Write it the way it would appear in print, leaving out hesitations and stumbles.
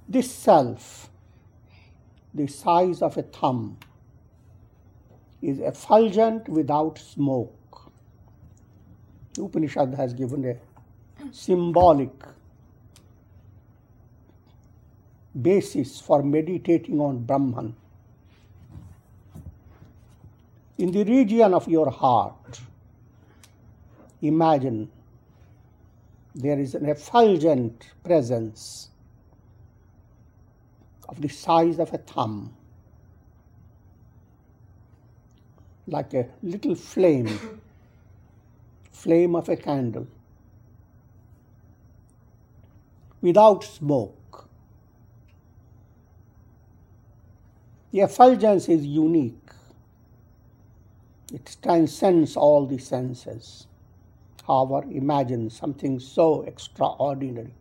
This self, the size of a thumb, is effulgent without smoke. The Upanishad has given a symbolic basis for meditating on Brahman. In the region of your heart, imagine there is an effulgent presence of the size of a thumb, like a little flame of a candle, without smoke. The effulgence is unique. It transcends all the senses. However, imagine something so extraordinary.